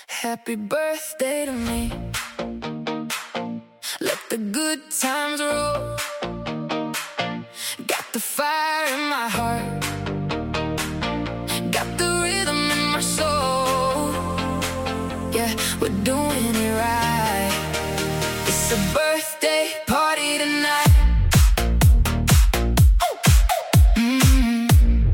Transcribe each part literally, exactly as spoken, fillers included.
Happy birthday to me. Let the good times roll. Got the fire in my heart, got the rhythm in my soul. Yeah, we're doing it right. It's a birthday party tonight. Mm-hmm.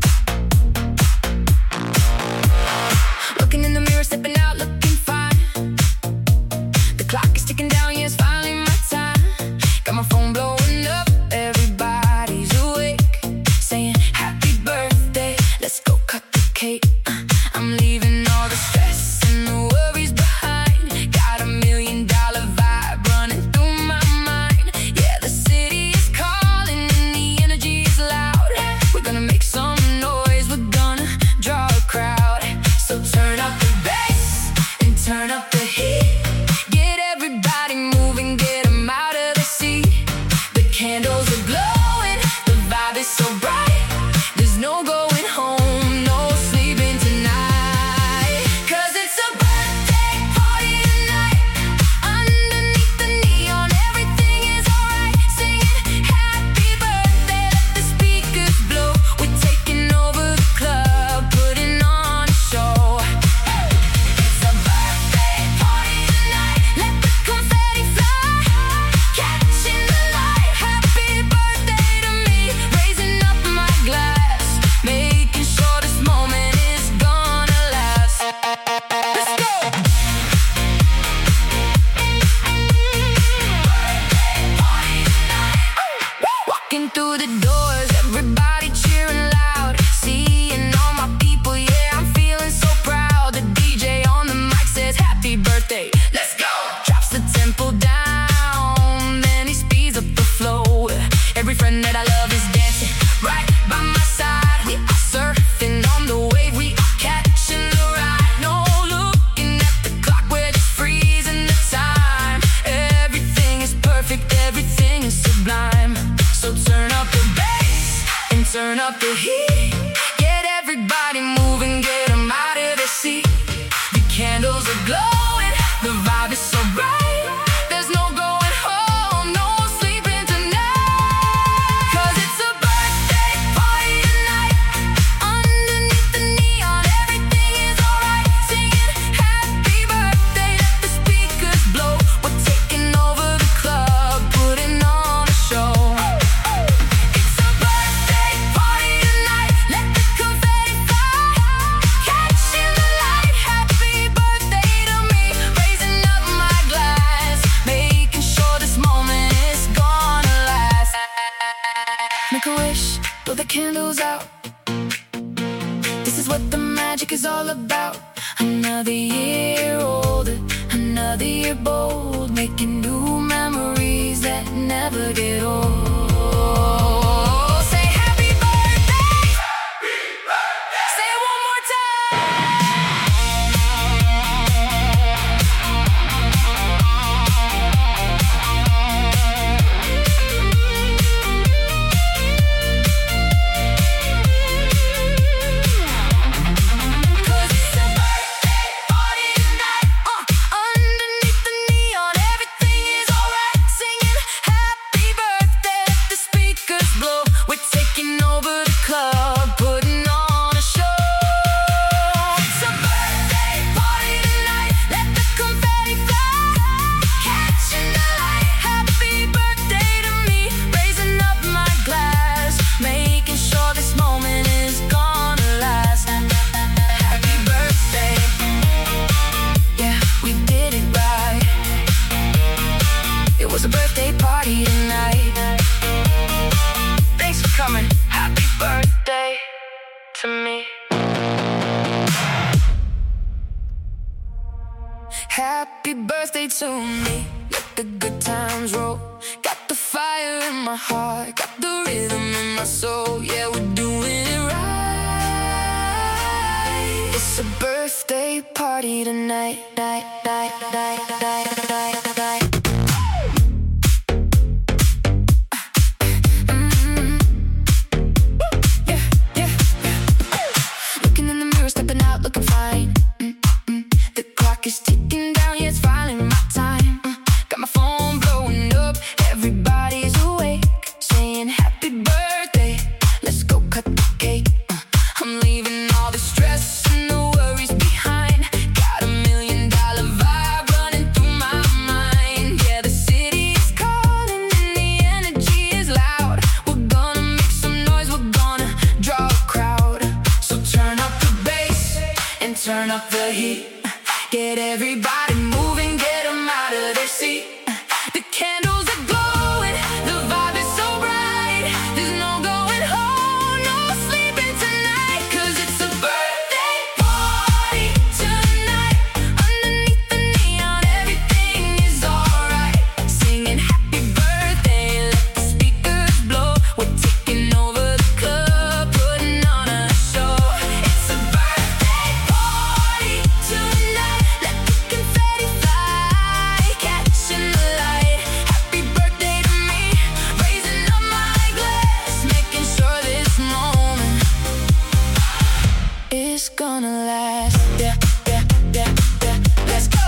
Looking in the mirror, stepping out, looking fine. The clock is ticking down, yeah, it's finally my time. Got my phone blowing up, everybody's awake, saying happy birthday, let's go cut the cake. uh, I'm leaving all the stress and the worries behind. Got a million dollar vibe running through my mind. Yeah, the city is calling and the energy is loud. We're gonna make some noise, we're gonna draw a crowd. So turn up the bass and turn up the heat. Get everybody moving, get them out of the seat. The candles are glowing, the vibe is so bright. There's no going home, no sleeping tonight. Cause it's a birthday party tonight. Underneath the neon, everything is alright. Singing happy birthday, let the speakers blow. We're taking over the club, putting on a show. It's a birthday party tonight. Let the confetti fly, catching the light. Happy birthday to me, raising up my glass, making sure this moment is gonna last. Let's go! Walking through the doors, everybody cheering loud. Seeing all my people, yeah, I'm feeling so proud. The D J on the mic says happy birthday, let's go. Drops the tempo down, then he speeds up the flow. Every friend that I love is dancing right by my side. We are surfing on the wave, we are catching the ride. No looking at the clock, we're just freezing the time. Everything is perfect, everything is sublime. So turn up the bass and turn up the heat. Get everybody moving, get them out of their seat. The candles are glowing, the vibe is so bright. There's no going home, no sleeping tonight. Cause it's a birthday party tonight. Underneath the neon, everything is alright. Singing happy birthday, let the speakers blow. We're taking over the club, putting on a show. It's a birthday party tonight. Let the confetti fly, catching the light. Happy birthday to me, raising up my glass, making sure this moment is gonna last. Make a wish, blow the candles out. This is what the magic is all about. Another year older, another year bold, making new memories that never get old. Say happy birthday! Say it one more Cause it's a birthday party tonight. uh, Underneath the neon, everything is alright. Singing happy birthday, let the speakers blow. We're taking over the club, putting on a show. It's a birthday party tonight. Let the confetti fly, catching the light. Happy birthday to me, raising up my glass, making sure this moment is gonna last. Happy birthday, yeah, we did it right. It was a birthday party tonight. Thanks for coming. Happy birthday to me. Happy birthday to me. Let the good times roll. Got the fire in my heart, got the rhythm in my soul. Yeah, we're doing it right. It's a birthday party tonight, night, night, night, night, night, night. Mm-hmm. Yeah, yeah, yeah. Looking in the mirror, stepping out, looking fine. Mm-hmm. The clock is ticking down, yeah, it's finally my time. uh, Got my phone blowing up, everybody's awake, saying happy birthday, let's go cut the cake. uh, I'm leaving all the stress and the worries behind. Got a million dollar vibe running through my mind. Yeah, the city is calling and the energy is loud. We're gonna make some noise, we're gonna draw a crowd. So turn up the bass and turn up the heat. Get everybody moving, get them out of their seat. The candles are glowing, the vibe is so bright. There's no going home, no sleeping tonight. Cause it's a birthday party tonight. Underneath the neon, everything is alright. Singing happy birthday, let the speakers blow. We're taking over the club, putting on a show. It's a birthday party tonight. Let the confetti fly, catching the light. Happy birthday to me, raising up my glass, making sure this moment is gonna last. Yeah, yeah, yeah, yeah. Let's go.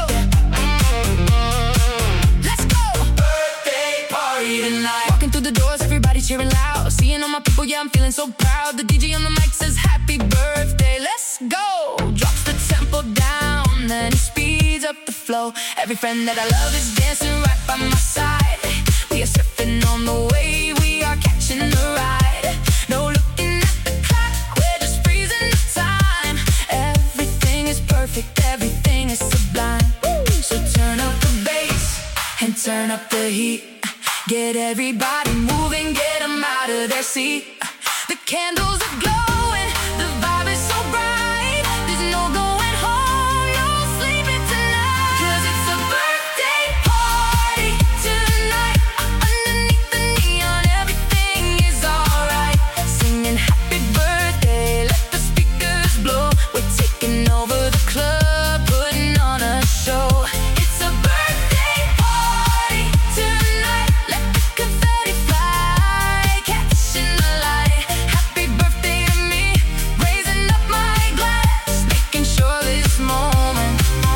Let's go. Birthday party tonight. Walking through the doors, everybody cheering loud. Seeing all my people, yeah, I'm feeling so proud. The D J on the mic says happy birthday, let's go. Drops the tempo down, then he speeds up the flow. Every friend that I love is dancing right by my side. We are surfing on the wave, we are catching the ride. No looking at the clock, we're just freezing the time. Everything is perfect, everything is sublime. So turn up the bass and turn up the heat. Get everybody moving, get them out of their seat. The candles are glowing, the vibe is so bright. There's no going home, no sleeping tonight. Cause it's a birthday party tonight. Underneath the neon, everything is alright. Singing happy birthday, let the speakers blow. We're taking over the club, putting on a show. It's a birthday party tonight. Let the confetti fly, catching the light. Happy birthday to me, raising up my glass, making sure this moment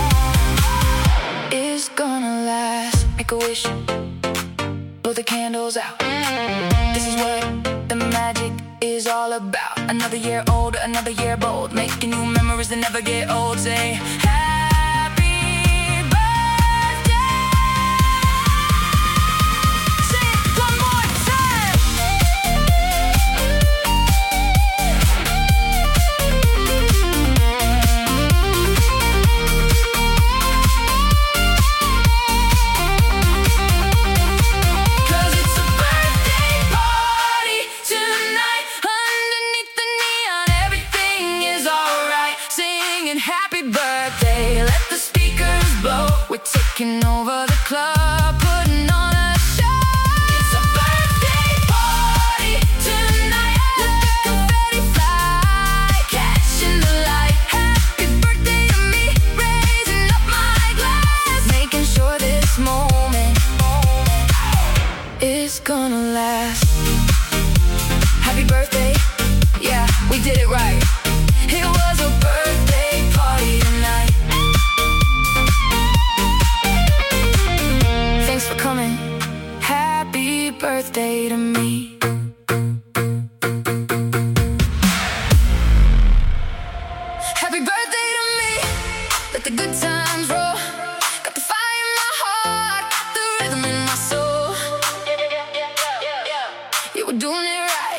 is gonna last. Make a wish, blow the candles out. This is what the magic is all about. Another year old, another year bold, making new memories that never get old. Say happy birthday. Say it one more time. Cause it's a birthday party tonight. Underneath the neon, everything is alright. Singing happy birthday, let the speakers blow. We're taking over the club, putting on a show. It's a birthday party tonight. Let the confetti fly, catching the light. Happy birthday to me, raising up my glass, making sure this moment is gonna last. Happy birthday, yeah, we did it right. It was a birthday party tonight. Thanks for coming. Happy birthday to me. Happy birthday to me. Let the good times roll. Got the fire in my heart, got the rhythm in my soul. Yeah, we're doing it right.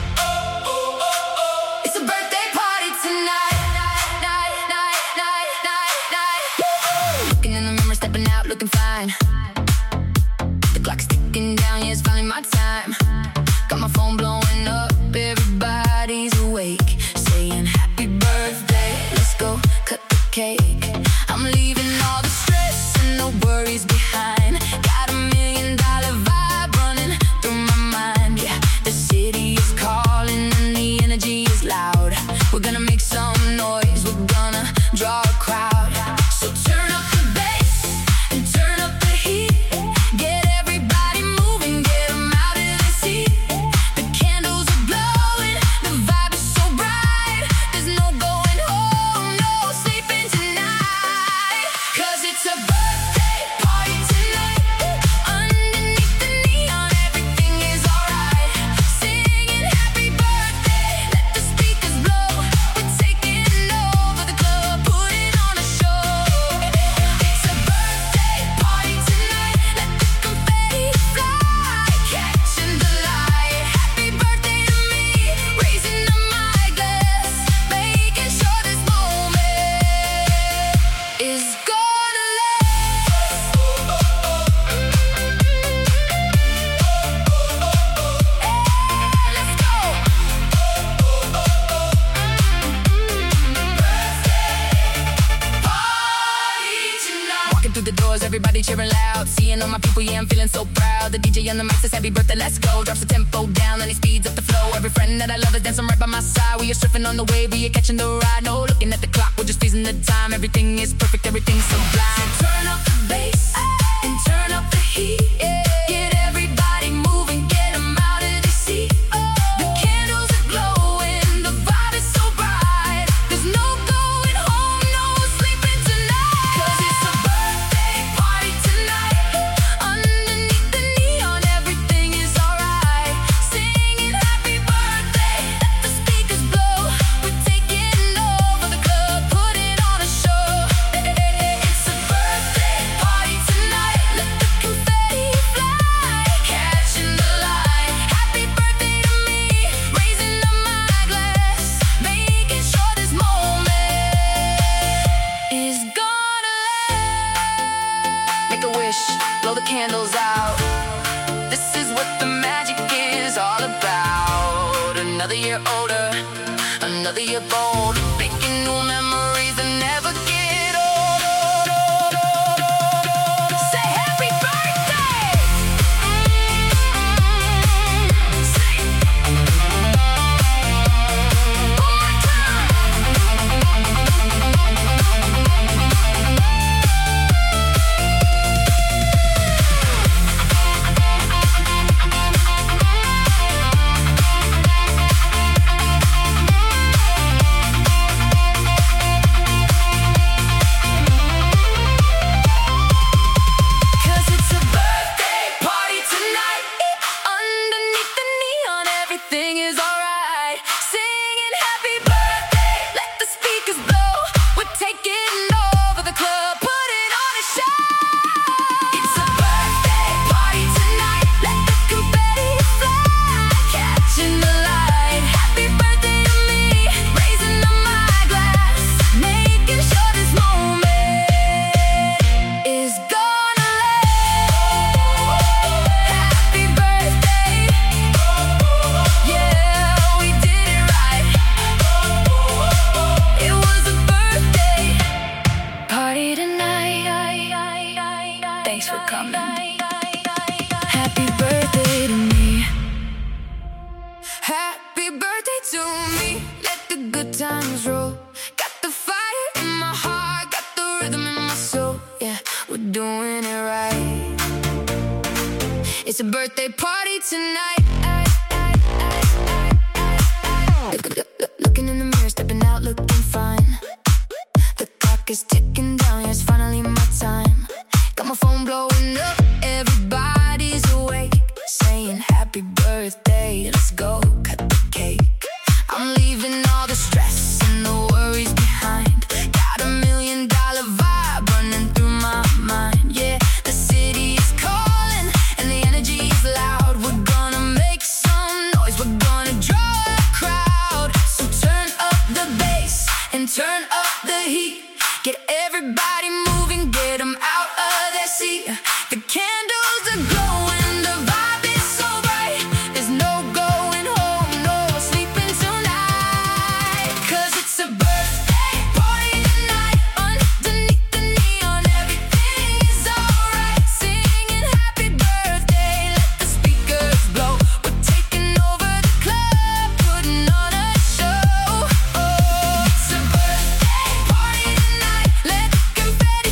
It's a birthday party tonight. Night, night, night, night, night. Looking in the mirror, stepping out, looking fine. The clock's ticking down, yeah, it's finally my time. Got my phone blowing up, everybody's awake, saying happy birthday, let's go cut the cake. I'm leaving all the stress and the worries behind. Got a million dollar vibe running through my mind. Yeah, the city is calling and the energy is loud. We're gonna make some noise, we're gonna draw a crowd. So turn up the bass and turn up the heat. Get everybody moving, get them out of the seat. The candles are glowing, the vibe is so bright. There's no going home, no sleeping tonight. through the doors, everybody cheering loud. Seeing all my people, yeah, I'm feeling so proud. The D J on the mic says happy birthday, let's go. Drops the tempo down and he speeds up the flow. Every friend that I love is dancing right by my side. We are surfing on the wave, we are catching the ride. No looking at the clock, we're just freezing the time. Everything is perfect, everything's sublime. So turn up the bass and turn up the heat. Yeah. Get everybody moving, get them out of the seat. The candles are glowing, the vibe is so bright. There's no going home, no sleeping tonight. 'Cause it's a birthday party tonight. Underneath the neon, everything is alright. Singing happy birthday, let the speakers blow. We're taking over the club, putting on a show. It's a birthday party tonight. Let the confetti fly, catching the light. Happy birthday to me, raising up my glass, making sure this moment is gonna last. Make a wish, blow the candles out. This is what the magic is all about. Another year older, another year bold, making new memories that never get old. Say happy birthday. Say one more time. Cause it's a birthday party tonight. Underneath the neon, everything is alright. Singing happy birthday, let the speakers blow. We're taking over the club, putting on a show. It's a birthday party tonight. Let the confetti fly, catching the light. Happy birthday to me, raising up my glass, making sure this moment is gonna last. Happy birthday. Yeah, we did it right. It was a birthday party tonight. Thanks for coming. Happy birthday to me. Happy birthday to me. Let the good times roll. Got the fire in my heart, got the rhythm in my soul. Yeah, we're doing it right. It's a birthday party tonight. Looking in the mirror, stepping out, looking fine. The clock is ticking down, yeah, it's finally my time. Got my phone blowing up, everybody's awake, saying happy birthday, let's go cut the cake. I'm leaving all the stress and the worries behind. Got a million dollar vibe running through my mind. Yeah, the city is calling and the energy is loud. We're gonna make some noise, we're gonna draw a crowd. So turn up the bass and turn up the heat. Get everybody moving, get them out of their seat. The candles are glowing, the vibe is so bright. There's no going home, no sleeping tonight. 'Cause it's a birthday party tonight. Underneath the neon, everything is alright. Singing happy birthday, let the speakers blow. We're taking over the club, putting on a show. Oh, it's a birthday party tonight. Let the confetti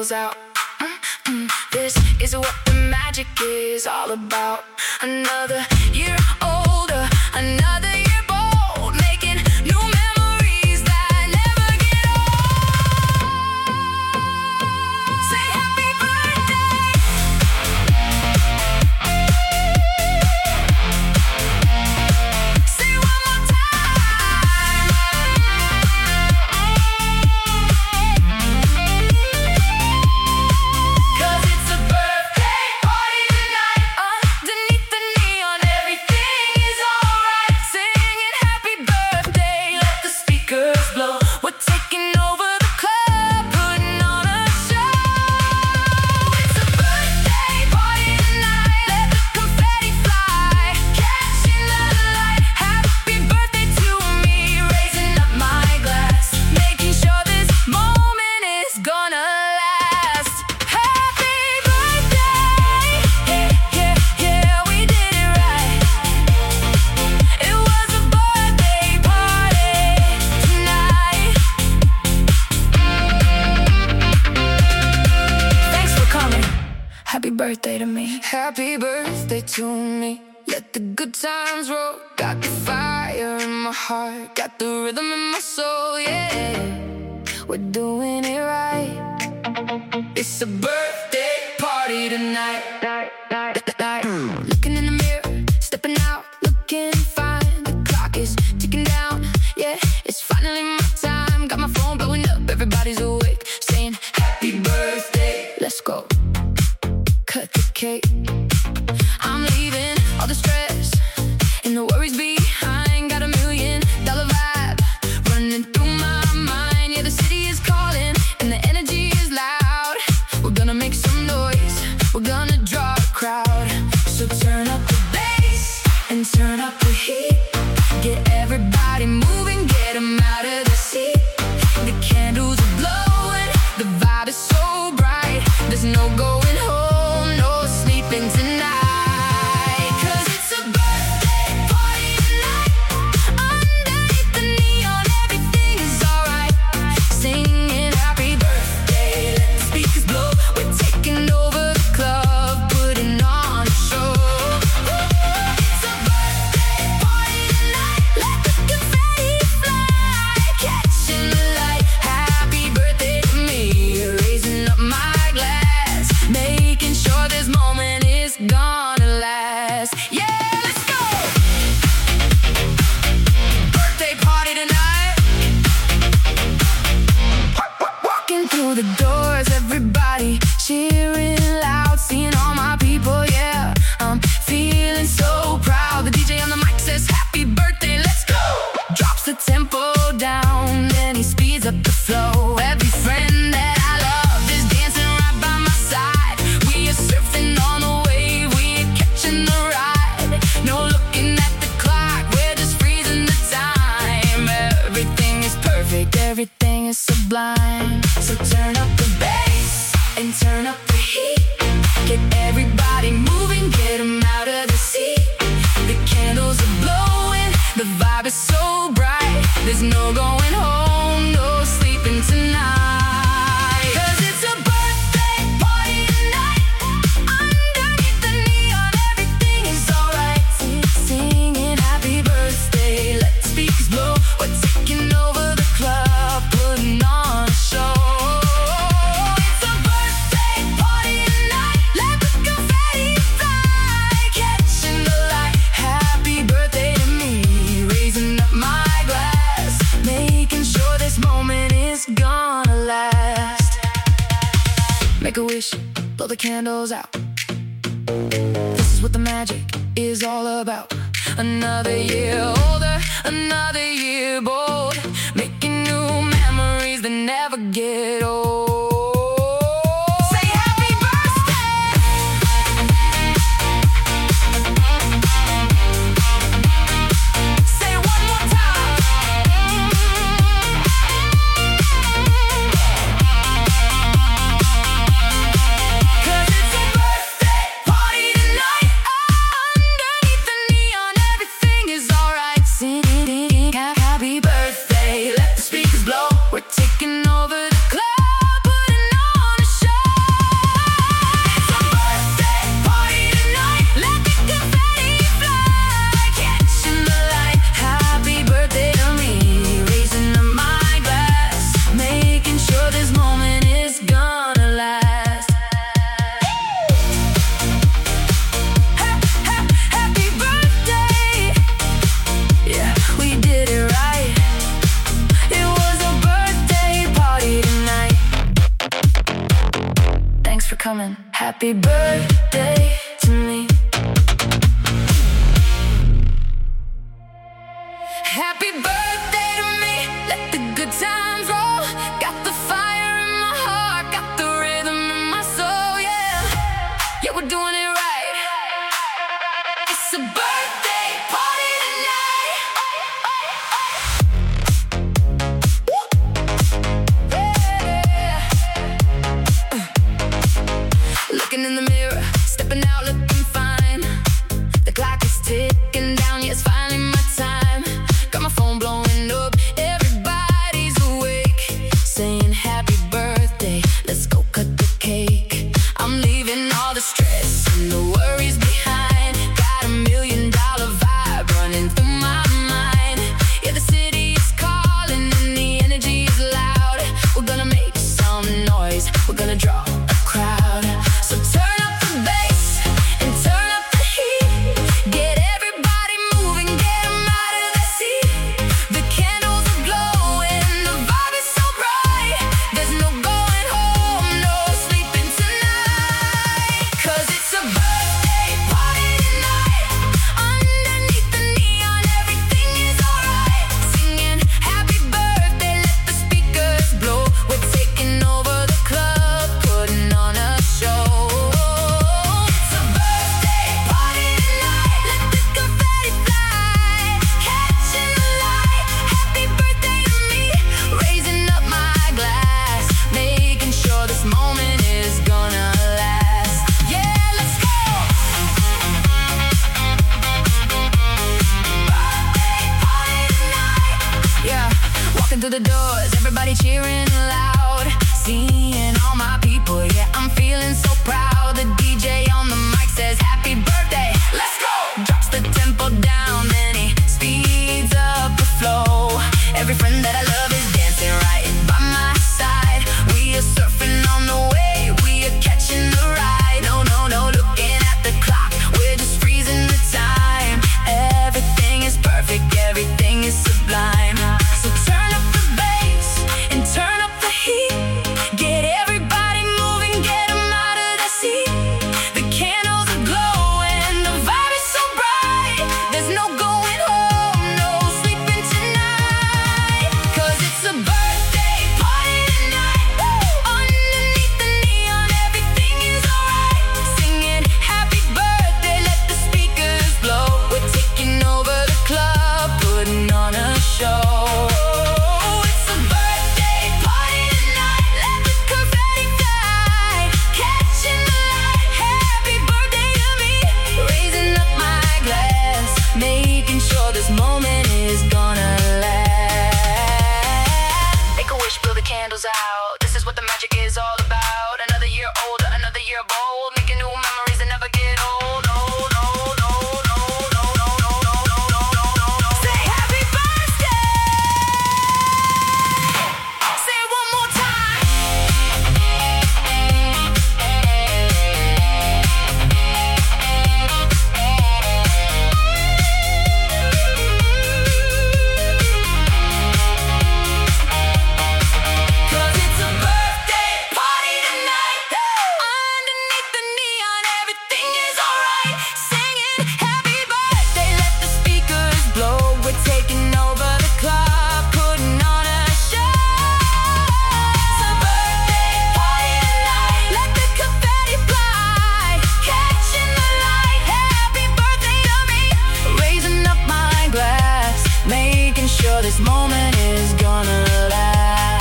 candles out. Mm-mm. This is what the magic is all about. Another year older, another year bold, making new memories that never get old. Say happy birthday. Say one more time. 'Cause it's a birthday party tonight. Underneath the neon, everything is alright. Singing happy birthday, let the speakers blow. We're taking over the club, putting on a show. It's a birthday party tonight. Let the confetti fly, catching the light. Happy birthday to me, raising up my glass, making sure this moment is gonna last. Happy birthday, yeah, yeah, yeah, we did it right. It was a birthday party tonight. Thanks for coming. Happy birthday to me. Happy birthday to me. Let the good times roll. Got the fire in my heart, got the rhythm in my soul, yeah. We're doing it right. It's a birthday party tonight. Night, night, night. Looking in the mirror, stepping out, looking fine. The clock is ticking down, yeah. It's finally my time. Got my phone blowing up, everybody's awake, saying happy birthday. Let's go. Cut the cake. I'm leaving all the stress and the worries behind. Got a million dollar vibe running through my mind. Yeah, the city is calling and the energy is loud. We're gonna make some noise, we're gonna draw a crowd. So turn up the bass and turn up the heat. Get everybody moving, get 'em out of the seat. The candles are blowing, the vibe is so bright. There's no going home, no sleeping tonight. 'Cause it's a birthday party tonight. Underneath the neon, everything is alright. Singing happy birthday, let the speakers blow. We're taking over the club, putting on a show. It's a birthday party tonight. Let the confetti fly, catching the light. Happy birthday to me, raising up my glass, making sure this moment is gonna last. Yeah, let's go. Birthday party tonight. Walking through the doors, everybody cheering loud, seeing all my people, yeah. I'm feeling so proud. The D J on the mic says happy birthday, let's go. Drops the tempo down, then he speeds up the flow. Every friend that I love is dancing right by my side. We are surfing on the wave, we are catching the ride. No looking at the clock, we're just freezing the time. Everything is perfect, everything is sublime. So turn up the bass and turn up the heat. Get everybody moving, get 'em out of the seat. The candles are blowing, the vibe is so bright. There's no going home, no sleeping tonight. 'Cause it's a birthday party tonight. Underneath the neon, everything is alright. Singing happy birthday, let the speakers blow. We're taking over the club, putting on a show. It's a birthday party tonight. Let the confetti fly, catching the light. Happy birthday to me, raising up my glass, making sure this moment is gonna last. Make a wish, blow the candles out. This is what the magic is all about. Another year older, another year bold, making new memories that never get old. Say happy birthday. Say it one more time. 'Cause it's a birthday party tonight. Underneath the neon, everything is alright. Happy birthday to me. Happy birthday to me. Let the good times roll. Got the fire in my heart, got the rhythm in my soul, yeah. Yeah, we're doing it right. It's a birthday party tonight. Yeah. Looking in the mirror, stepping out, looking fine. The clock is ticking down, yeah, it's finally my time. Got my phone blowing up, everybody's awake, saying happy birthday, let's go cut the cake. I'm leaving all the stress and the worries behind. Got a million dollar vibe running through my mind. Yeah, the city is calling and the energy is loud. We're gonna make some noise, we're gonna draw a crowd. So turn up the bass and turn up the heat. Get everybody moving, get them out of their seat. The candles are glowing, the vibe is so bright. There's no going home, no sleeping tonight. Cause it's a birthday party tonight. Underneath the neon, everything is alright. Singing happy birthday, let the speakers blow. We're taking over the club, putting on a show. It's a birthday party tonight. Let the confetti fly, catching the light. Happy birthday to me. Raising up my glass, making sure this moment is gonna last. Yeah, let's go. Birthday party tonight. Yeah, walking through the doors, everybody cheering loud. Seeing all my people, yeah, I'm feeling so proud. The D J on the mic says happy birthday, let's go. Drops the tempo down, then he speeds up the flow. Every friend that I love is dancing right by my side. We are surfing on the wave, we are catching the ride. No, no, no, looking at the clock, we're just freezing the time. Everything is perfect, everything is sublime. So turn up the bass and turn up the heat. Get everybody moving, get them out of their seat. The candles are glowing, the vibe is so bright. There's no going home, no sleeping tonight. Cause it's a birthday party tonight. Underneath the neon, everything is alright. Singing happy birthday, let the speakers blow. We're taking over the club, putting on a show. It's a birthday party tonight. Let the confetti fly, catching the light. Happy birthday to me. Raising up my glass, making sure this moment is gonna last. Make a wish, blow the candles out. This is what the magic is all about. Another year older, another year bold, making new memories that never get old. Old, old, old, old, old, old, old, old, old, old, old. Say happy birthday. Say it one more time. Cause it's a birthday party tonight. Underneath the neon, everything is alright. Singing happy birthday, let the speakers blow. We're taking over the club, putting on a show. It's a birthday party tonight. Let the confetti fly, catching the light. Happy birthday to me. Raising up my glass, making sure this moment is gonna last.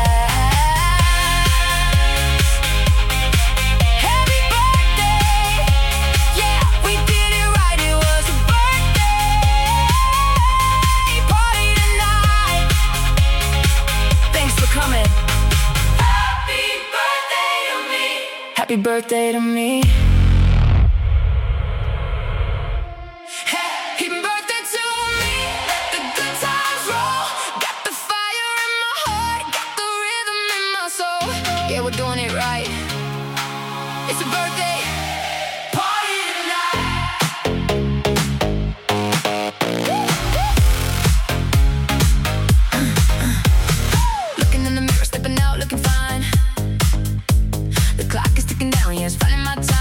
Happy birthday. Yeah, we did it right. It was a birthday party tonight. Thanks for coming. Happy birthday to me. Happy birthday to me. Happy birthday to me. Let the good times roll. Got the fire in my heart, got the rhythm in my soul. Yeah, we're doing it right. It's a birthday party tonight. Looking in the mirror, stepping out, looking fine. The clock is ticking down, yeah, it's finally my time.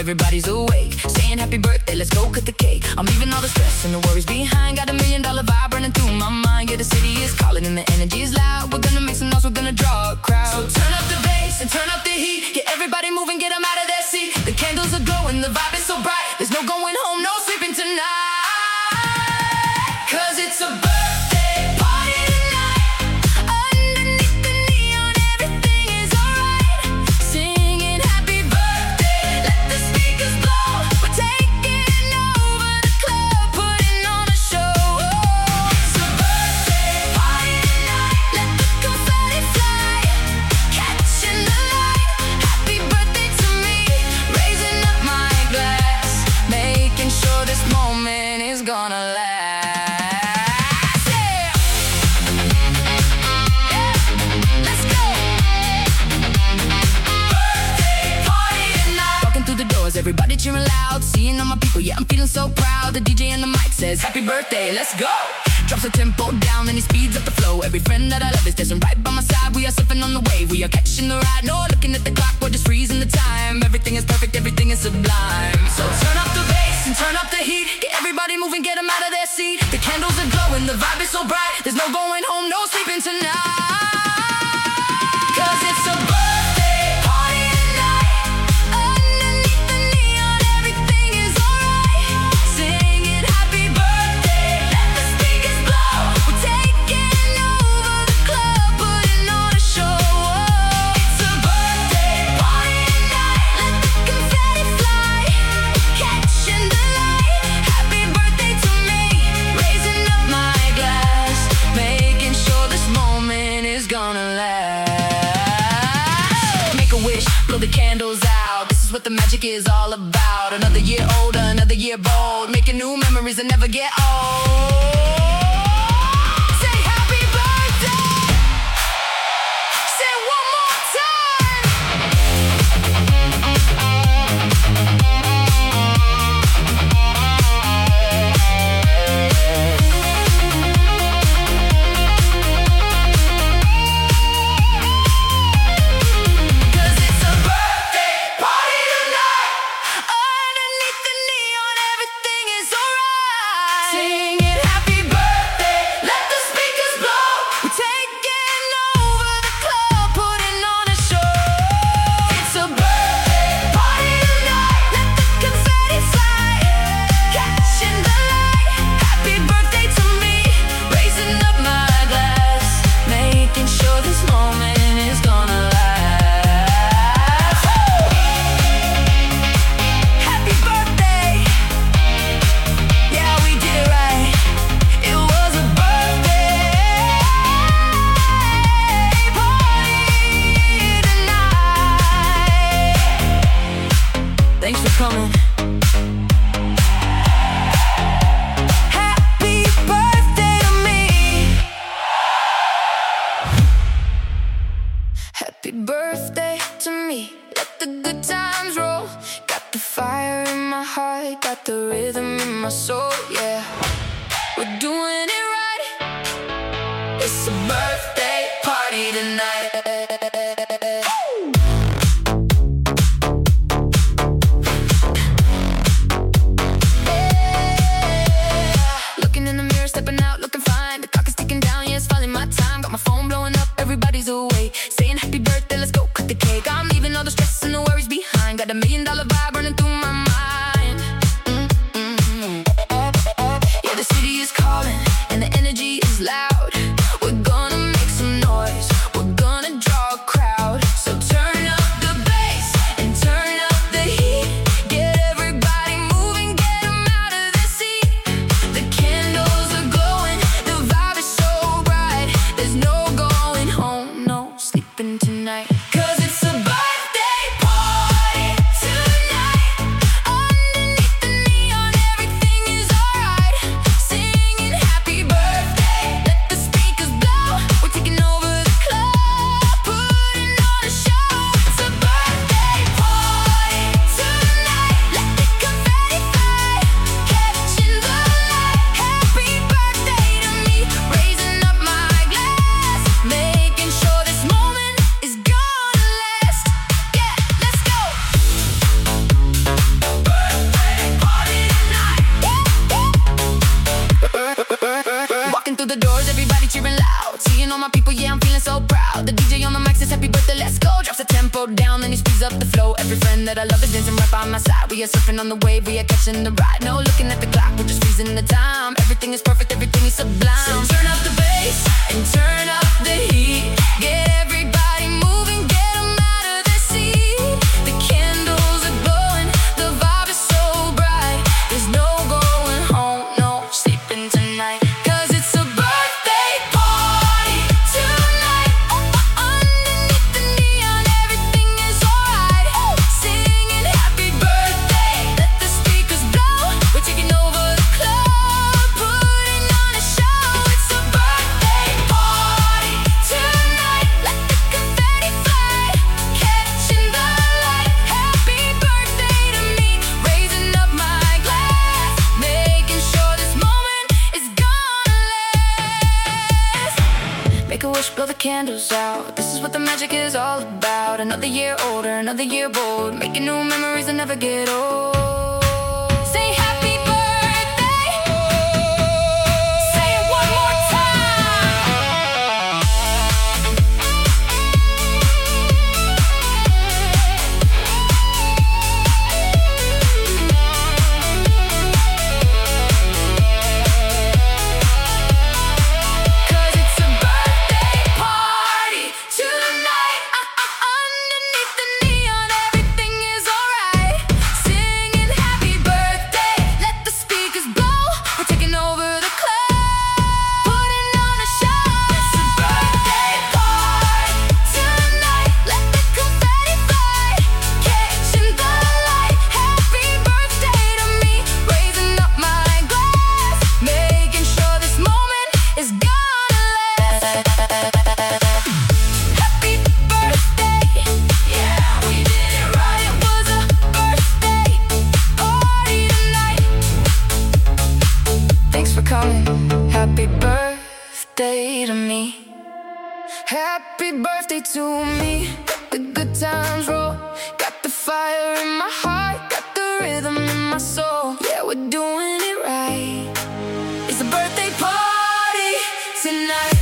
everybody's awake, saying happy birthday, let's go cut the cake. I'm leaving all the stress and the worries behind. Got a million dollar vibe running through my mind. Yeah, the city is calling and the energy is loud. We're gonna make some noise, we're gonna draw a crowd. So turn up the bass and turn up the heat. Get everybody moving, get them out of their seat. The candles are glowing, the vibe is so bright. There's no going home, no sleeping tonight. Cause it's a birthday party tonight. Underneath the neon, everything is alright. Singing happy birthday, let the speakers blow. We're taking over the club, putting on a show. It's a birthday party tonight. Let the confetti fly, catching the light. Happy birthday to me, raising up my glass, making sure this moment is gonna last. Everybody cheering loud, seeing all my people, yeah, I'm feeling so proud. The D J on the mic says, happy birthday, let's go. Drops the tempo down and he speeds up the flow. Every friend that I love is dancing right by my side. We are surfing on the wave, we are catching the ride. No looking at the clock, we're just freezing the time. Everything is perfect, everything is sublime. So turn up the bass and turn up the heat. Get everybody moving, get them out of their seat. The candles are glowing, the vibe is so bright. There's no going home, no sleeping tonight. Cause it's a birthday party tonight. Underneath the neon, everything is alright. Singing happy birthday, let the speakers blow. We're taking over the club, putting on a show. It's a birthday party tonight. Let the confetti fly, catching the light. Happy birthday to me, raising up my glass, making sure this moment is gonna last. Make a wish, blow the candles out. This is what the magic is all about. Another year older, another year bold, making new memories that never get old. Say happy birthday. Say it one more time. Cause it's a birthday party tonight. Underneath the neon, everything is alright. Singing happy birthday, let the speakers blow. We're taking over the club, putting on a show. It's a birthday party tonight. Let the confetti fly, catching the light. Happy birthday to me, raising up my glass, making sure this moment is gonna last. Happy birthday. Yeah, we did it right. It was a birthday party tonight. Thanks for coming. Happy birthday to me. Happy birthday to me. Let the good times roll. Got the fire in my heart, got the rhythm in my soul, yeah. We're doing it right. It's a birthday party tonight. Yeah. Looking in the mirror, stepping out, looking fine. The clock is ticking down, yeah, it's finally my time. Got my phone blowing up, everybody's away, saying happy birthday, let's go cut the cake. I'm leaving all the stress and the worries behind. Got a million dollar vibe running through my mind. Mm-mm. Yeah, the city is calling and the energy is loud. We're gonna make the doors, everybody cheering loud. Seeing all my people, yeah, I'm feeling so proud. The D J on the mic says happy birthday, let's go. Drops the tempo down, then he speeds up the flow. Every friend that I love is dancing right by my side. We are surfing on the wave, we are catching the ride. No looking at the clock, we're just freezing the time. Everything is perfect, everything is sublime. So turn up the bass and turn up the heat. Get everybody moving, get them out of their seat. The candles are glowing, the vibe is so bright. There's no going home, no sleeping tonight. Cause it's a birthday party tonight. Underneath the neon, everything is alright. Singing happy birthday, let the speakers blow. We're taking over the club, putting on a show. It's a birthday party tonight. Let the confetti fly, catching the light. Happy birthday to me, raising up my glass, making sure this moment is gonna last. Make a wish, blow the candles out. This is what the magic is all about. Another year older, another year bold, making new memories that never get old. Say happy birthday. Say it one more time. Cause it's a birthday party tonight. Uh-uh, underneath the neon, everything is alright. Singing happy birthday, let the speakers blow. We're taking over the club, putting on a show. It's a birthday party tonight. Let the confetti fly, catching the light. Happy birthday to me, raising up my glass, making sure this moment is gonna last. Happy birthday, yeah, we did it right. It was a birthday party tonight. Thanks for coming. Happy birthday to me. Happy birthday to me. Let the good times roll. Got the fire in my heart, got the rhythm in my soul. Yeah, we're doing it right. It's a birthday party tonight.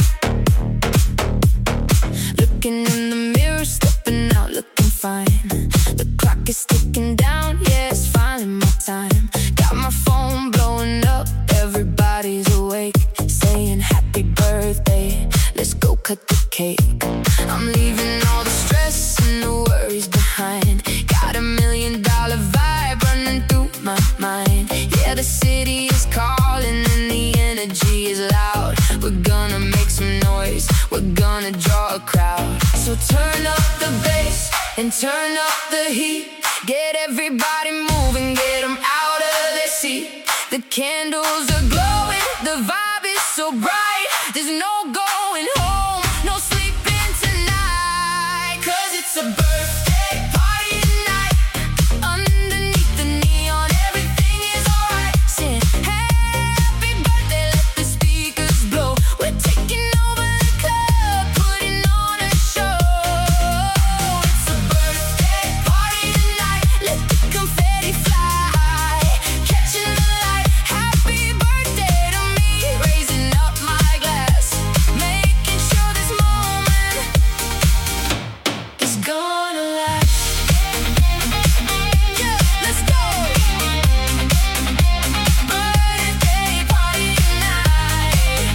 Looking in the mirror, stepping out, looking fine. The clock is ticking down, yeah, it's finally my time. Got my phone blowing up, everybody's awake, saying happy birthday, let's go cut the cake. I'm leaving all the stress and the worries behind. Got a million dollar vibe running through my mind. Yeah, the city is calling and the energy is loud. We're gonna make some noise, we're gonna draw a crowd. So turn up the bass and turn up the heat. Get everybody moving, get them out of their seat. The candles are glowing, the vibe is so bright. There's no going home, no sleeping tonight. Cause it's a birthday party tonight. Underneath the neon, everything is alright. Sing happy birthday, let the speakers blow. We're taking over the club, putting on a show. It's a birthday party tonight. Let the confetti fly, catching the light. Happy birthday to me, raising up my glass, making sure this moment is gonna last. Yeah, let's go. Birthday party tonight.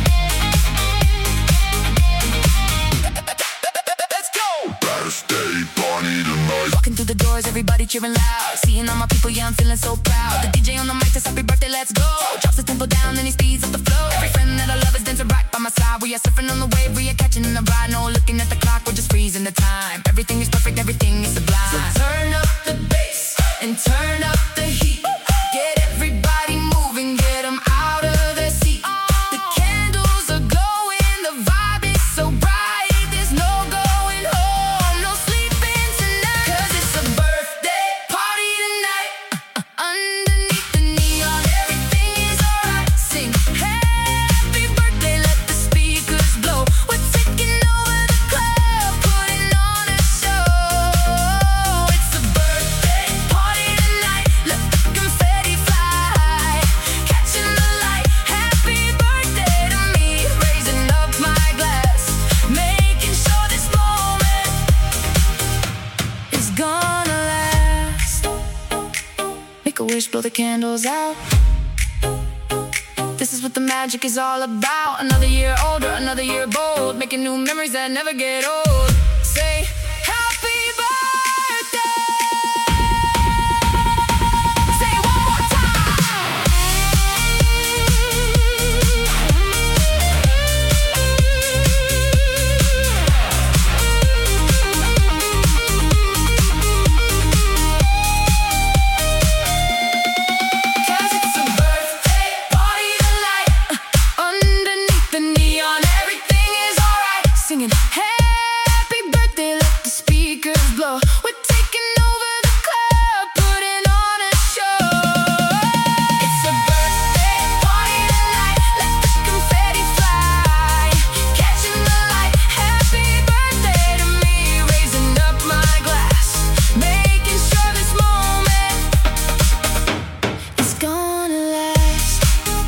Let's go. Birthday party tonight. Walking through the doors, everybody cheering loud. Seeing all my people, yeah, I'm feeling so proud. The D J on the mic says happy birthday, let's go. Drops the tempo down, then he speeds up the flow. Every friend that I love is dancing right by my side. We are surfing on the wave, we are catching the ride. No looking at the clock, we're just freezing the time. Everything is perfect, everything is sublime. So turn up the bass and turn up the heat. Get everybody moving, get them out of their seat. The candles are glowing, the vibe is so bright. There's no going home, no sleeping tonight. Cause it's a birthday party tonight. Uh, underneath the neon, everything is alright. Sing happy birthday, let the speakers blow. We're taking over the wish, blow the candles out. This is what the magic is all about. Another year older, another year bold, making new memories that never get old. Say happy birthday. Say it one more time. Cause it's a birthday party tonight. uh, Underneath the neon, everything is alright. Singing happy birthday, let the speakers blow. We're taking over the club, putting on a show. It's a birthday party tonight, let the confetti fly. Catching the light, happy birthday to me. Raising up my glass, making sure this moment is gonna last.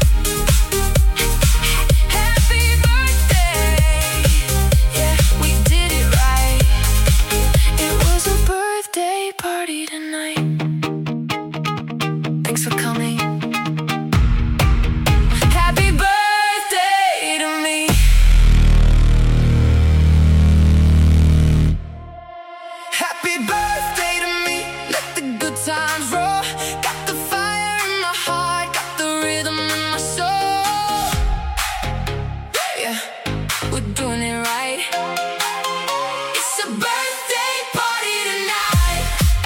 Happy birthday, yeah, we did it right. It was a birthday party tonight. Thanks for coming. Happy birthday to me. Happy birthday to me. Let the good times roll. Got the fire in my heart, got the rhythm in my soul. Yeah, we're doing it right. It's a birthday party tonight.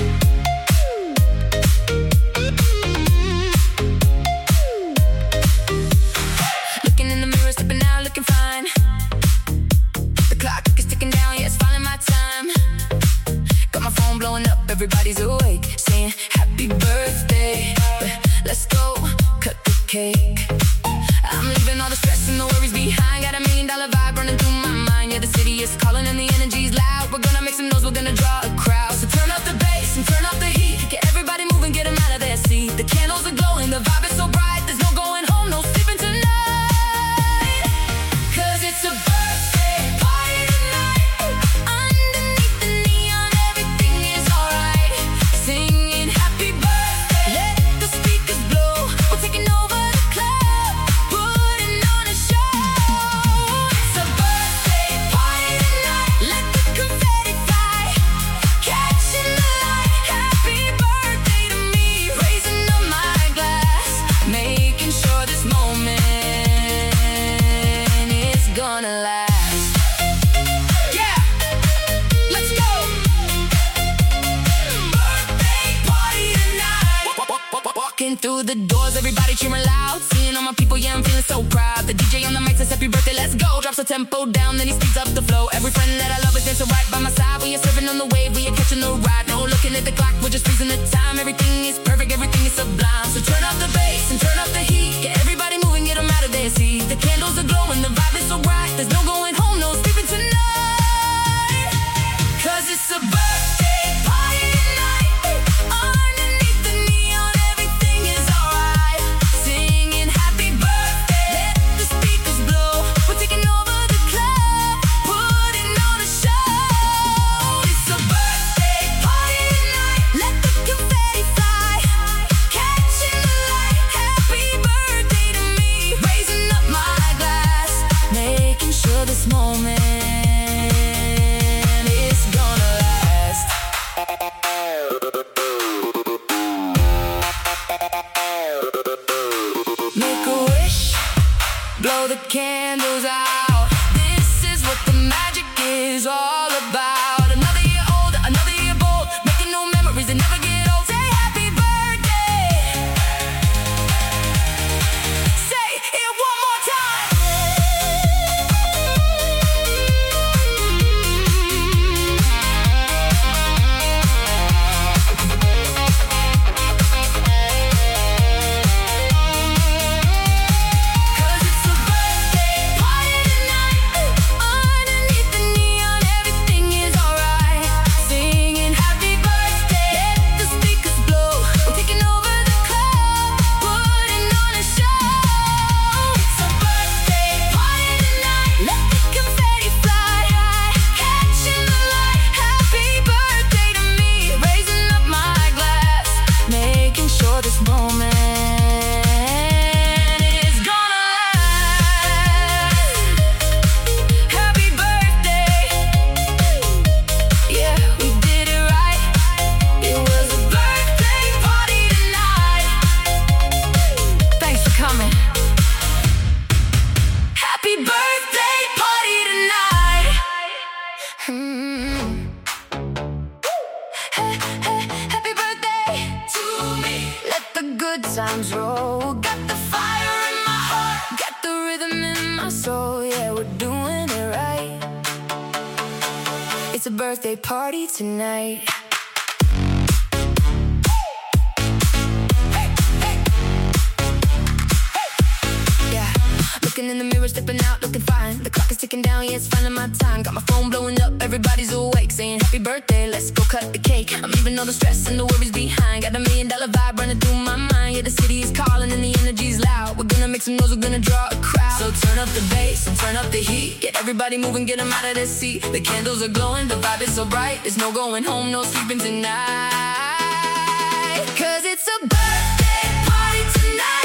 Looking in the mirror, stepping out, looking fine. The clock is ticking down, yeah, it's finally my time. Got my phone blowing up, everybody's awake, saying happy birthday. Let's go, cut the cake. I'm leaving all the stress and the worries behind. Got a million dollar vibe running through my mind. Yeah, the city is calling and the energy's loud. We're gonna make some noise, we're gonna draw a crowd. So turn up the bass and turn up the heat. Get everybody moving, get them out of their seat. The candles are glowing, the vibe is so bright. There's no going home, no sleeping tonight. Cause it's a birthday party tonight. Underneath the neon, everything is alright. Singing happy birthday, let the speakers blow. We're taking over the club, putting on a show. It's a birthday party tonight. Let the confetti fly, catching the light. Happy birthday to me. Raising up my glass, making sure this moment is gonna last. Yeah, let's go. Birthday party tonight. Walking through the doors, everybody cheering loud. Seeing all my people, yeah, I'm feeling so proud. The D J on the mic says happy birthday, let's go. Drops the tempo down, then he speeds up the flow. Every friend that I love is dancing right by my side. We are surfing on the wave, we are catching the ride. No looking at the clock, we're just freezing the time. Everything is perfect, everything is sublime. So turn up the bass and turn up the heat. Get everybody moving, get them out of their seat. The candles are glowing, the vibe is so bright. There's no going home, no sleeping tonight. Cause it's a birthday party tonight. Underneath the neon, everything is alright. Singing happy birthday, let the speakers blow. We're taking over the club, putting on a show. It's a birthday party tonight. Let the confetti fly, catching the light. Happy birthday to me. Raising up my glass, making sure this moment is gonna last. Make a wish, blow the candles out. This is what the magic is all about. Another year older, another year bold, making new memories that never get old. Say happy birthday. Say it one more time. Cause it's a birthday party tonight. Underneath the neon, everything birthday party tonight. Looking in the mirror, stepping out, looking fine. The clock is ticking down, yeah, it's finally my time. Got my phone blowing up, everybody's awake, saying happy birthday, let's go cut the cake. I'm leaving all the stress and the worries behind. Got a million dollar vibe running through my mind. Yeah, the city is calling and the energy's loud. We're gonna make some noise, we're gonna draw a crowd. So turn up the bass and turn up the heat. Get everybody moving, get them out of their seat. The candles are glowing, the vibe is so bright. There's no going home, no sleeping tonight. Cause it's a birthday party tonight.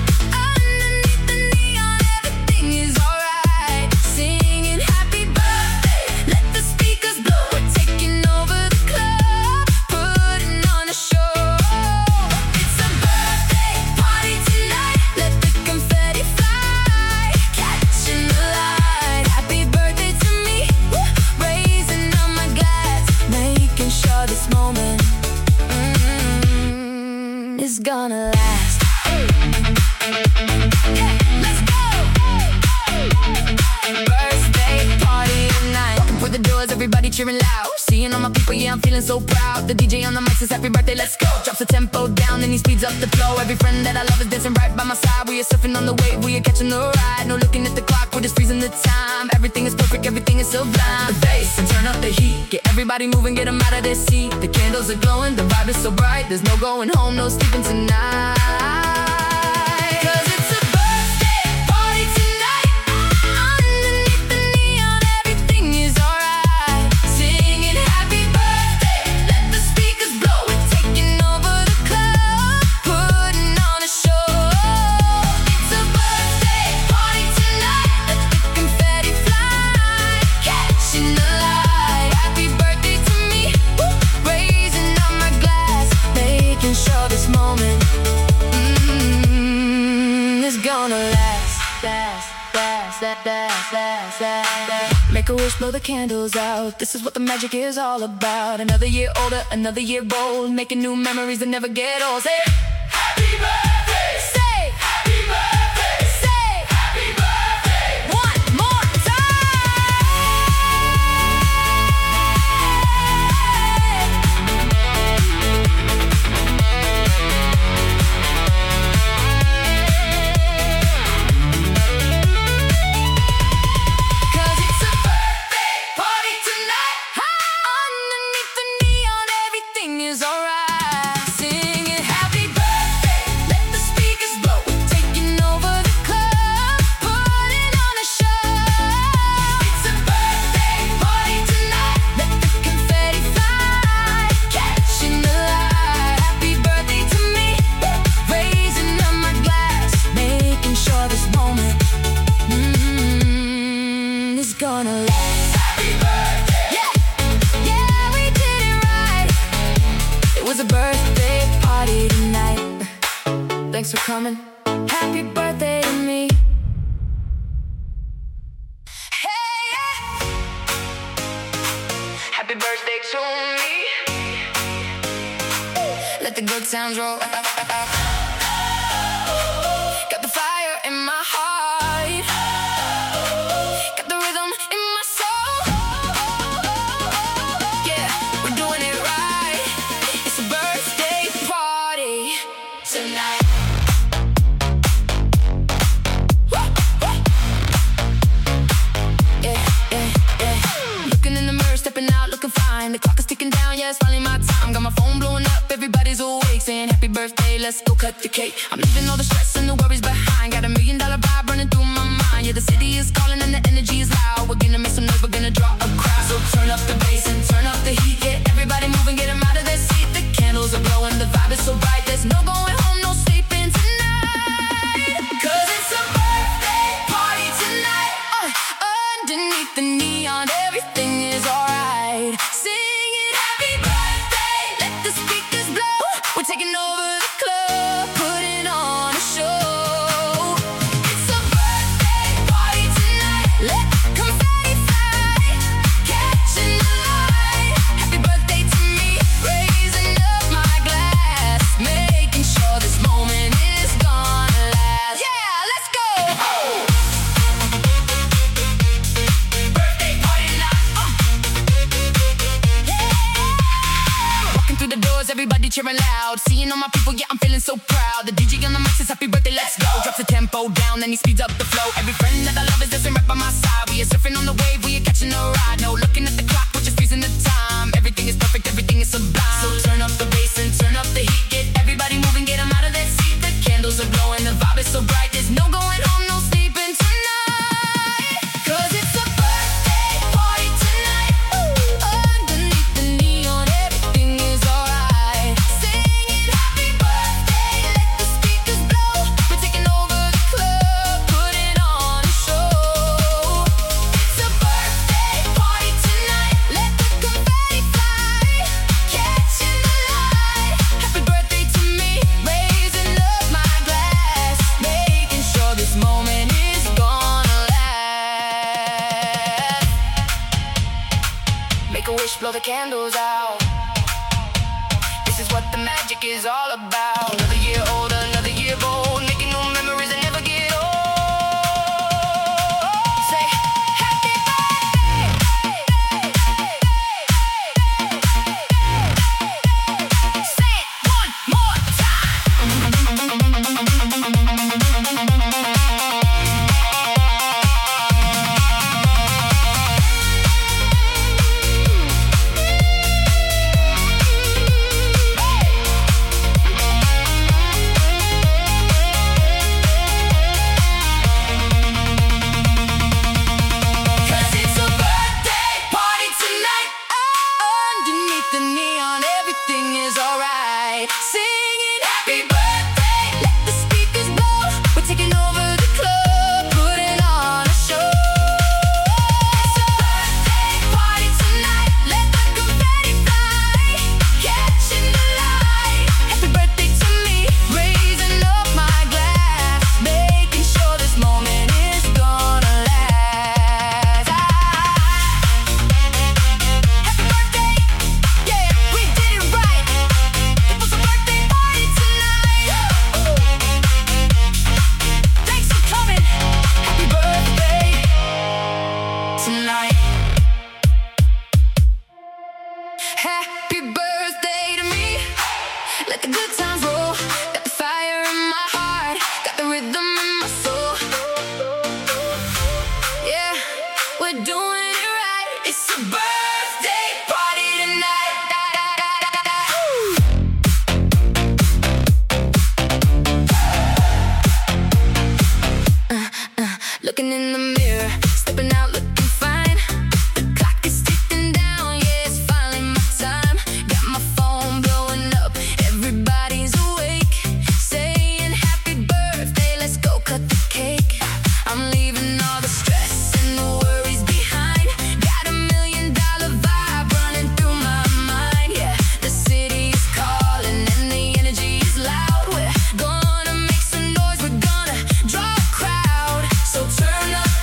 It's gonna last. Yeah, let's go. Birthday party tonight. Walking through the doors, everybody cheering loud. Seeing all my people, yeah, I'm feeling so proud. The D J on the mic says happy birthday, let's go. Drops the tempo down and he speeds up the flow. Every friend that I love is dancing right by my side. We are surfing on the wave, we are catching the ride. No looking at the clock, we're just freezing the time. Everything is perfect, everything is sublime. The bass and turn up the heat. Get everybody moving, get them out of their seat. The candles are glowing, the vibe is so bright. There's no going home, no sleeping tonight. Cause it's a birthday party tonight. Underneath the neon, everything is alright. Singing happy birthday, let the speakers blow. We're taking over the club, putting on a show. It's a birthday party tonight. Let the confetti fly, catching the light. Happy birthday to me, woo. Raising up my glass, making sure this moment mm, is gonna last, last, last, last, last, last, last. Make a wish, blow the candles out. This is what the magic is all about. Another year older, another year bold, making new memories that never get old. Say happy birthday. Say happy birthday. Say happy birthday. One more gonna last. Happy birthday. Yeah, yeah, we did it right. It was a birthday party tonight. Thanks for coming. Happy birthday to me. Hey, yeah. Happy birthday to me. Let the good sounds roll. Got the fire in my heart. The clock is ticking down, yeah, it's finally my time. Got my phone blowing up, everybody's awake, saying happy birthday, let's go cut the cake. I'm leaving all the stress and the worries behind. Got a million dollar vibe running through my mind. Yeah, the city is calling and the energy is loud. We're gonna make some noise, we're gonna draw a crowd. So turn up the bass and turn up the heat. Get everybody moving, get them out of their seat. The candles are glowing, the vibe is so bright. There's no going home, no sleeping tonight. Cause it's a birthday party tonight. uh, Underneath the neon, everything is alright. We're taking over the club, putting on a show. seeing all my people, yeah, I'm feeling so proud. The D J on the mic says happy birthday, let's go. Drops the tempo down, then he speeds up the flow. Every friend that I love is dancing right by my side. We are surfing on the wave, we are catching a ride. No looking at the clock, we're just freezing the time. Everything is perfect, everything is sublime. So turn up the bass and turn up the heat. Get everybody moving, get them out of their seat. The candles are glowing, the vibe is so bright. There's no going home, no sleeping tonight. Cause it's a birthday party tonight. Ooh, underneath the neon, everything is alright. Singing happy birthday, let the speakers blow. We're taking over the club, putting on a show. It's a birthday party tonight. Let the confetti fly, catching the light. Happy birthday to me, raising up my glass, making sure this moment is gonna last. Make a wish, blow the candles out. This is what the magic is all about. Another year old, another year bold, making new memories that never get old. Say happy birthday. Say it one more Cause it's a birthday party tonight. Underneath the neon, everything is alright. Singing happy birthday, let the speakers blow. We're taking over the club, putting on a show. It's a birthday party tonight. Let the confetti fly, catching the light. Happy birthday to me, raising up my glass, making sure this moment is gonna last. Happy birthday, yeah, we did it right. It was a birthday party tonight. Thanks for coming. Happy birthday tonight. Happy birthday to me. Let the good times roll. Got the fire in my heart, got the rhythm in my soul. Yeah, we're doing it right. It's a birthday party tonight. Looking in the mirror, stepping out looking fine. The clock is ticking down, yeah, it's finally my time. Got my phone blowing up, everybody's awake, saying happy birthday, let's go cut the cake. I'm leaving all the stress and the worries behind. Got a million dollar vibe running through my mind, yeah. The city is calling and the energy is loud. We're gonna make some noise, we're gonna draw a crowd. So turn up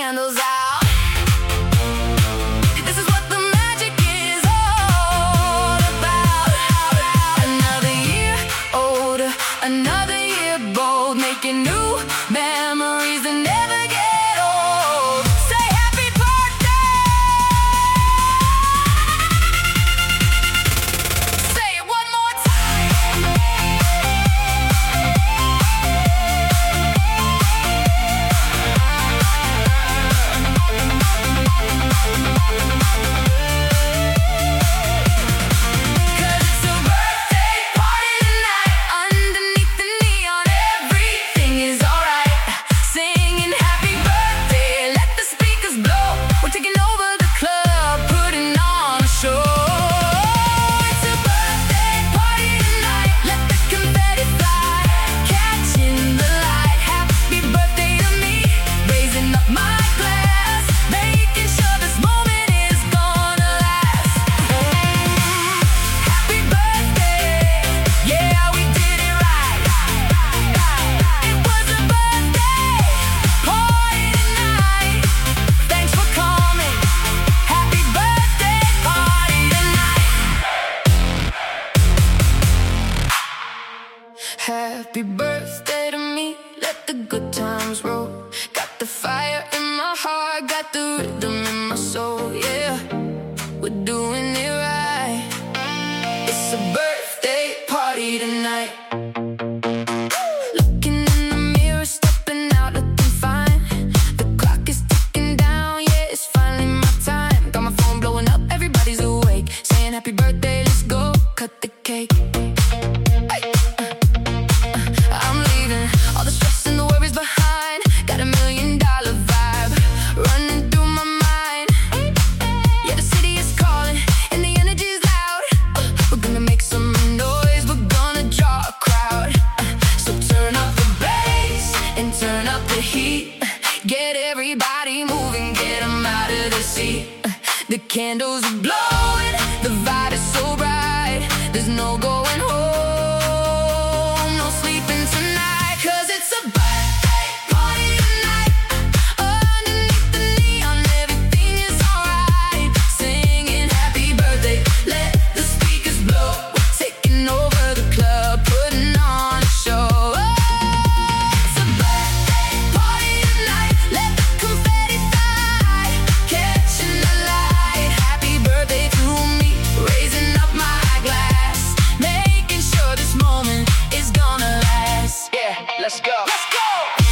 candles out. This is what the magic is all about. Another year older, another year bold, making new memories that never get old. Say happy birthday. Say it one more time. Cause it's a birthday party tonight. Underneath the neon, everything is alright. Singing happy birthday, let the speakers blow. We're taking over the club, putting on a show. It's a birthday party tonight. Let the confetti fly, catching the light. Happy birthday to me, raising up my glass, making sure this moment is gonna last. Happy birthday, yeah, we did it right. It was a birthday party tonight. Thanks for coming. Happy birthday party tonight. Happy birthday to me, let the good times roll. Got the fire in my heart, got the rhythm in my soul, yeah. We're doing it right. It's a birthday party tonight. Looking in the mirror, stepping out, looking fine. The clock is ticking down, yeah, it's finally my time. Got my phone blowing up, everybody's awake, saying happy birthday, let's go, cut the cake. Ay, uh, uh, I'm leaving all the stress and the worries behind. Got a million dollar vibe running through my mind. Yeah, the city is calling and the energy's loud. Uh, We're gonna make some noise, we're gonna draw a crowd. Uh, So turn up the bass and turn up the heat. Uh, Get everybody moving, get 'em out of the seat. Uh, The candles are blowing, the vibe is so bright. There's no going home, no sleeping tonight. Cause it's a birthday party tonight. Underneath the neon, everything is alright. Singing happy birthday, let the speakers blow. We're taking over the club, putting on a show. It's a birthday party tonight. Let the confetti fly, catching the light. Happy birthday to me, raising up my glass, making sure this moment is gonna last. Yeah, let's go. Let's go.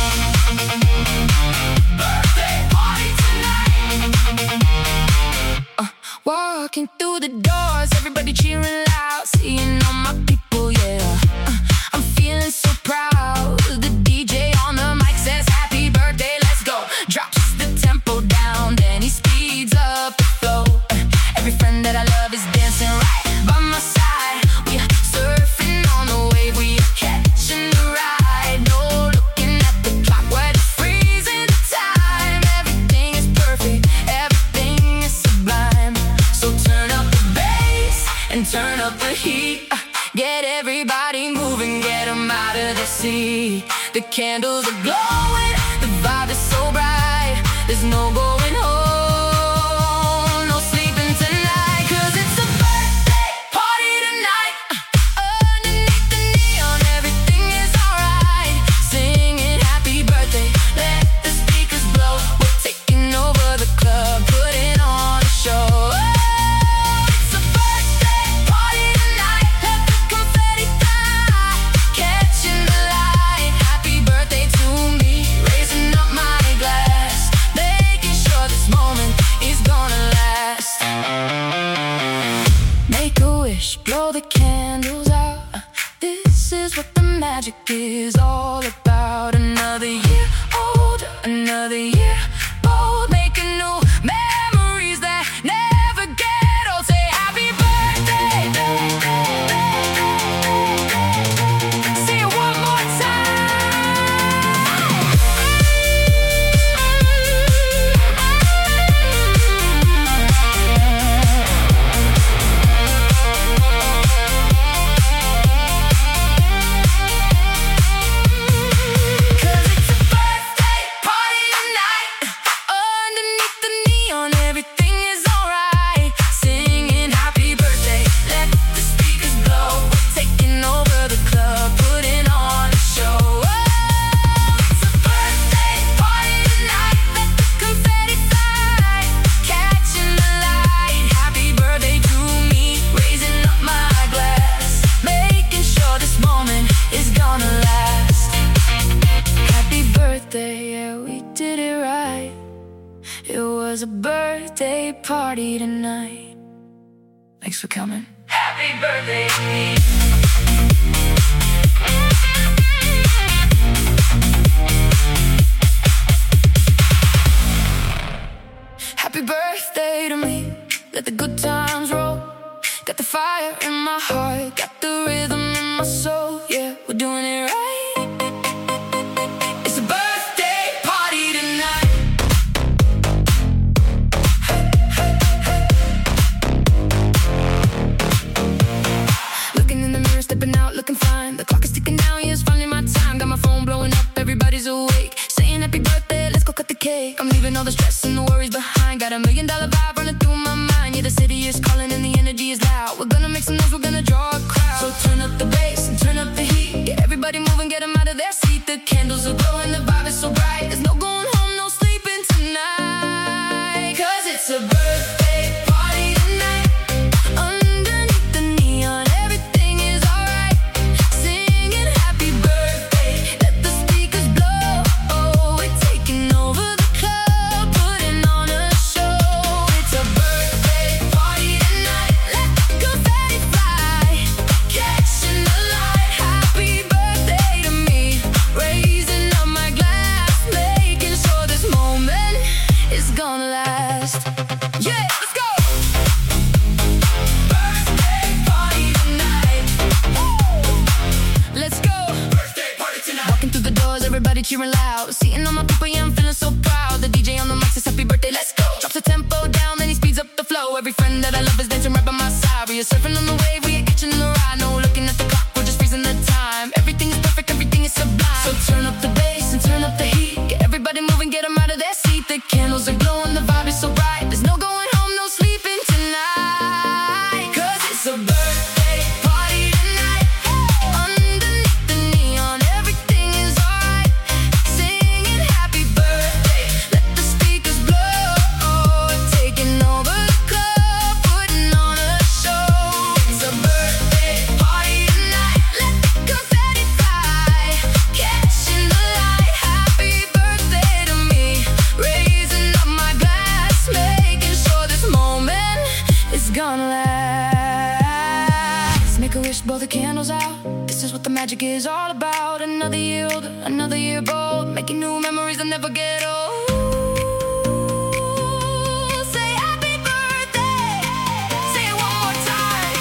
Birthday party tonight. Uh, walking through the doors, everybody cheering loud, seeing all my people, yeah. Uh, I'm feeling so proud. The D J on the mic says happy birthday, let's go. Drops the tempo down, then he speeds up the flow. Uh, every friend that I love is dancing right by my side. We are surfing on the wave, we are catching the ride. No looking at the clock, we're just freezing the time. Everything is perfect, everything is sublime. So turn up the bass and turn up the heat. Uh, Get everybody moving, get 'em out of the seat. The candles are glowing, the vibe is so bright. There's no going home, no sleeping tonight. Cause it's a birthday party tonight. Uh, Underneath the neon, everything is alright. Singing happy birthday, let the speakers blow. We're taking over the club, putting on a show. It's a birthday party tonight. Let the confetti fly, catching the light. Happy birthday to me, raising up my glass, making sure this moment is gonna last. Make a wish, blow the candles out. Uh, This is what the magic is all about. Another year older, another year bold, making new memories that never get old. Say happy birthday. Say it one more time. party tonight. Thanks for coming. Happy birthday to me. Happy birthday to me. Let the good times roll. Got the fire in my heart, got the rhythm in my soul. Yeah, we're doing it right. It's a birthday party tonight. Looking in the mirror, stepping out, looking fine. The clock is ticking down, yeah, it's finally my time. Got my phone blowing up, everybody's awake, saying happy birthday, let's go cut the cake. I'm leaving all the stress and the worries behind. Got a million dollar vibe running through my mind. Yeah, the city is calling and the energy is loud. We're gonna make some noise, we're gonna draw a crowd. So turn up the bass and turn up the heat. Get everybody moving, get them out of their seat. The candles are glowing, the vibe is so bright. There's no going home, no sleeping tonight. Cause it's a birthday party tonight. Underneath the neon, everything is alright. Singing happy birthday, let the speakers blow. Oh, we're taking over the club, putting on a show. It's a birthday party tonight. Let the confetti fly, catching the light. Happy birthday to me. Raising up my glass, making sure this moment is gonna last. Yeah, let's go! Birthday party tonight. Woo! Let's go! Birthday party tonight. Walking through the doors, everybody cheering loud. Seeing all my people, yeah, I'm feeling so proud. The D J on the mic says happy birthday, let's go. Drops the tempo down, then he speeds up the flow. Every friend that I love is dancing right by my side. We are surfing on the wave, we are catching the ride. No looking at the clock, we're just freezing the time. Everything is perfect, everything is sublime. So turn up the bass and turn up the heat. Get everybody moving, get them out of their seat. The candles are glowing, the vibe is so bright. There's no going home, no sleeping tonight. Cause it's a birthday party tonight. Underneath the neon, everything is alright. Singing happy birthday, let the speakers blow. Oh, taking over the club, putting on a show. It's a birthday party tonight. Let the confetti fly, catching the light. Happy birthday to me. Raising up my glass, making sure this moment is gonna last. Make a wish, blow the candles out. This is what the magic is all about. Another year older, another year bold, making new memories that never get old. Say happy birthday. Say it one more time.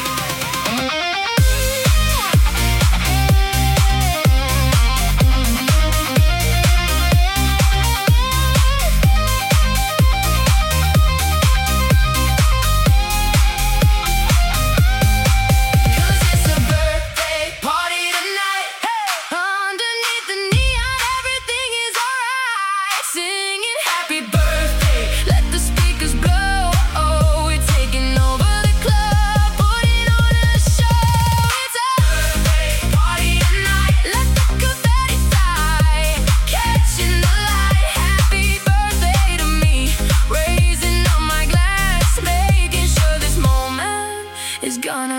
Cause it's a birthday party tonight. Underneath the neon, everything is alright. Singing happy birthday, let the speakers blow. Oh, we're taking over the club, putting on a show. It's a birthday party tonight. Let the confetti fly, catching the light. Happy birthday to me. Raising up my glass, making sure this moment is gonna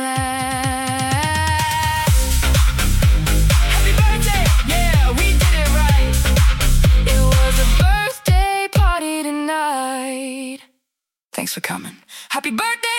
last. Happy birthday, yeah, we did it right. It was a birthday party tonight. Thanks for coming. Happy birthday!